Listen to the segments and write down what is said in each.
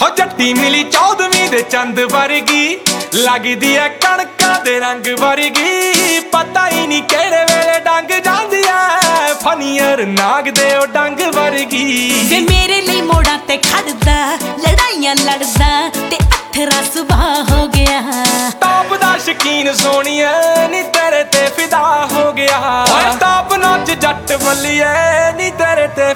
ਹੋ ਜੱਟੀ ਮਿਲੀ 14ਵੀਂ ਦੇ ਚੰਦ ਵਰਗੀ, ਲੱਗਦੀ ਐ ਕਣਕਾਂ ਦੇ ਰੰਗ ਵਰਗੀ। ਪਤਾ ਹੀ ਨਹੀਂ ਕਿਹੜੇ ਵੇਲੇ ਡੰਗ ਜਾਂਦੀ ਐ, ਫਨੀਅਰ ਨਾਗ ਦੇ ਉਹ ਡੰਗ ਵਰਗੀ। ਵੇ ਮੇਰੇ ਲਈ ਮੋੜਾਂ ਤੇ ਖੜਦਾ, ਲੜਾਈਆਂ ਲੜਦਾ ਤੇ ਅਥਰਾ ਸੁਭਾਅ ਹੋ ਗਿਆ। ਟੌਪ ਦਾ ਸ਼ਕੀਨ ਸੋਹਣੀਏ ਨੀ ਤੇਰੇ ਤੇ ਫਿਦਾ ਹੋ ਗਿਆ। ਓਏ ਟੌਪ ਨੌਚ ਜੱਟ ਬੱਲੀਏ ਨੀ ਤੇਰੇ ਤੇ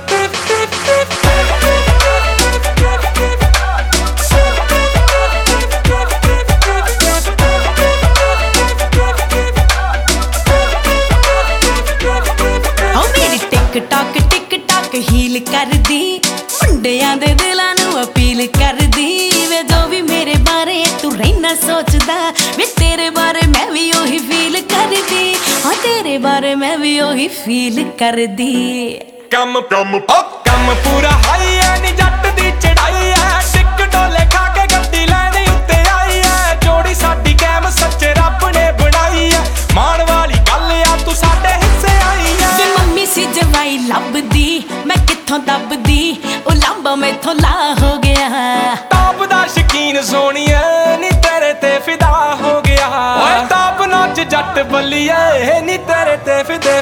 ਟਿਕ ਟਾਕ ਹੀਲ ਕਰਦੀ, ਮੁੰਡਿਆਂ ਦੇ ਦਿਲਾਂ ਨੂੰ ਅਪੀਲ ਕਰਦੀ। ਵੇ ਜੋ ਵੀ ਮੇਰੇ ਬਾਰੇ ਤੂੰ ਰਹਿਣਾ ਸੋਚਦਾ, ਵੇ ਤੇਰੇ ਬਾਰੇ ਮੈਂ ਵੀ ਉਹੀ ਫੀਲ ਕਰਦੀ। ਹਾਂ ਤੇਰੇ ਬਾਰੇ ਮੈਂ ਵੀ ਉਹੀ ਫੀਲ ਕਰਦੀ। ਕੰਮ ਪੂਰਾ ਹਾਈ ਐ ਨੀ ਜੱਟ ਦੀ ਚੜਾਈ ਐ, ਟਿਕ ਡੋਲੇ ਖਾ ਕੇ ਗੱਡੀ ਲੈਣੀ ਉੱਤੇ ਆਈ ਐ। ਜੋੜੀ ਸਾਡੀ ਕੈਮ ਸੱਚੇ ਰੱਬ ਨੇ ਬਣਾਈ ਐ, ਮਾਣ ਵਾਲੀ ਗੱਲ ਆ ਤੂੰ ਸਾਡੇ ਹਿੱਸੇ ਆਈ ਐ। ਜੇ ਮੰਮੀ ਸੀ ਜਵਾਈ ਲੱਭਦੀ, ਮੈਂ ਕਿੱਥੋਂ ਦੱਬਦੀ, ਉਹ ਲਾਂਬਾ ਮੈਥੋਂ ਲਾ ਹੋ ਗਿਆ। ਟੌਪ ਦਾ ਸ਼ਕੀਨ ਸੋਹਣੀਏ ਨੀ ਤੇਰੇ ਤੇ ਫਿਦਾ ਹੋ ਗਿਆ। ਓਏ ਟੌਪ ਨੌਚ ਜੱਟ ਬੱਲੀਏ ਨੀ ਤੇਰੇ ਤੇ ਫਿਦੇ।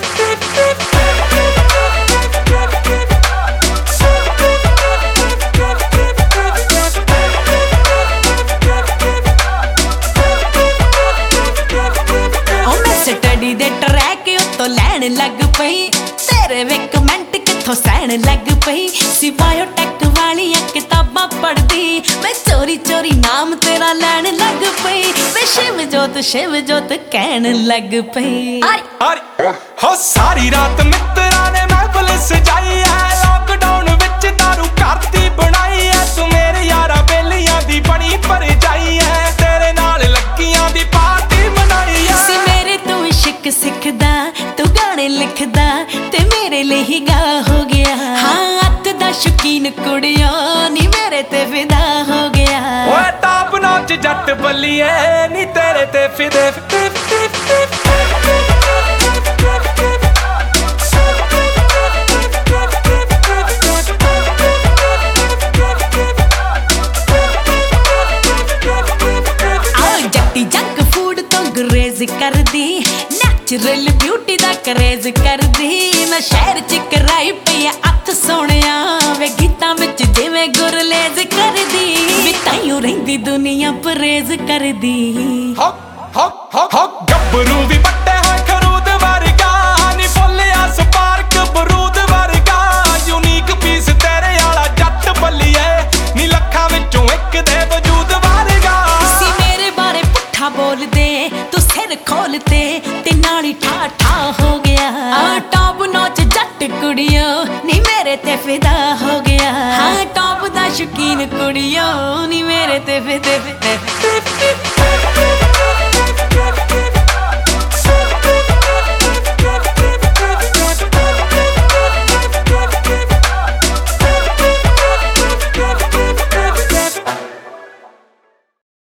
ਸਟੱਡੀ ਦੇ ਟਰੈਕ ਉੱਤੋਂ ਲੈਣ ਲੱਗ ਪਈ, ਤੇਰੇ ਵੇ ਕਮੈਂਟ ਕਿੱਥੋਂ ਸਹਿਣ ਲੱਗ ਪਈ। ਸੀ ਬਾਇਓਟੈਕ ਵਾਲੀਆਂ ਕਿਤਾਬਾਂ ਪੜ੍ਹਦੀ, ਮੈਂ ਚੋਰੀ ਚੋਰੀ ਨਾਮ ਤੇਰਾ ਲੈਣ ਲੱਗ ਪਈ। ਵੇ ਸ਼ਿਵ ਜੋਤ ਕਹਿਣ ਲੱਗ ਪਈ। ਹੋ ਸਾਰੀ ਰਾਤ ਮਿੱਤਰਾਂ ਨੇ ਮਹਿਫਲ ਸਜਾਈ ਐ, ਲਾਕਡਾਊਨ ਵਿੱਚ ਦਾਰੂ ਕਰਤੀ ਬਣਾਈ ਐ। ਤੂੰ ਮੇਰੇ ਯਾਰਾਂ ਬੇਲੀਆਂ ਦੀ ਬਣੀ ਭਰਜਾਈ ਐ, ਤੇਰੇ ਨਾਲ ਲੱਗੀਆਂ ਦੀ ਪਾਰਟੀ ਮਨਾਈ ਐ। ਸੀ ਮੇਰੇ ਤੋਂ ਇਸ਼ਕ ਸਿੱਖਦਾ, ਤੂੰ ਗਾਣੇ ਲਿਖਦਾ ਤੇ ਮੇਰੇ ਲਈ ਹੀ ਗਾ ਹੋ ਗਿਆ। ਹਾਂ ਅੱਤ ਦਾ ਸ਼ੌਕੀਨ ਕੁੜੀਆਂ ਨੀ ਮੇਰੇ ਤੇ ਫਿਦਾ ਹੋ ਗਿਆ। ਓਏ ਟੌਪ ਨੌਚ ਜੱਟ ਬੱਲੀਏ ਨੀ ਤੇਰੇ ਤੇ ਫਿਦੇ। ਜੰਕ ਫੂਡ ਤੋਂ ਗਰੇਜ਼ ਕਰਦੀ, ਨੈਚੁਰਲ ਬਿਊਟੀ ਦਾ ਕਰੇਜ਼ ਕਰਦੀ। ਮੈਂ ਸ਼ਹਿਰ ਚ ਕਰਾਈ ਪਈ ਅੱਤ ਸੋਹਣਿਆ, ਵੇ ਗੀਤਾਂ ਵਿੱਚ ਜਿਵੇਂ ਗੁਰਲੇਜ਼ ਕਰਦੀ। ਵੀ ਤਾਈਓ ਰਹਿੰਦੀ ਦੁਨੀਆ ਪਰੇਜ਼ ਕਰਦੀ। ਗੱਭਰੂ ਵੀ ਵੱਡੇ ਹੋਏ ਖਰੂਦ ਵਰਗਾ, ਨੀ ਫੁੱਲਿਆ ਸਪਾਰਕ ਬਰੂਦ ਵਰਗਾ। ਯੂਨੀਕ ਪੀਸ ਤੇਰੇ ਵਾਲਾ ਜੱਟ ਬੱਲੀਏ ਨੀ ਲੱਖਾਂ ਵਿੱਚੋਂ ਇੱਕ ਦੇ ਵਜੂਦ ਵਰਗਾ। ਬੋਲਦੇ ਤੂੰ ਸਿਰ ਖੋਲਤੇ ਤੇ ਨਾਲ ਹੀ ਠਾ ਹੋ ਗਿਆ। ਆ ਟੌਪ ਨੌਚ ਜੱਟ ਕੁੜੀਓ ਨੀ ਮੇਰੇ ਤੇ ਫਿਦਾ ਹੋ ਗਿਆ। ਹਾਂ ਟੌਪ ਦਾ ਸ਼ੌਕੀਨ ਕੁੜੀਓ ਨੀ ਮੇਰੇ ਤੇ ਫਿਦੇ।